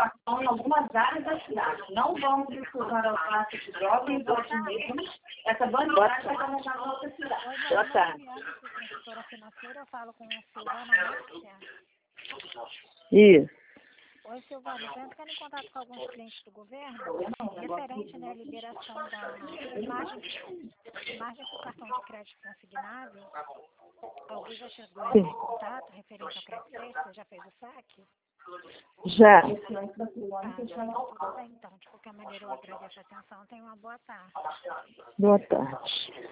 ocupação em algumas áreas da cidade. Não vamos excluir a classe de jovens hoje mesmo. Essa bandidagem vai começar na outra cidade. Boa tarde. Consultora financeira, eu falo com a Silvana Márcia. Isso. Oi, Silvana, estou entrando em contato com alguns clientes do governo, referente à liberação da margem por cartão de crédito consignável. Alguém já chegou em contato referente ao crédito safe? Você já fez o saque? Já. Tudo bem, então. De qualquer maneira, eu agradeço a atenção. Tenha uma boa tarde. Boa tarde.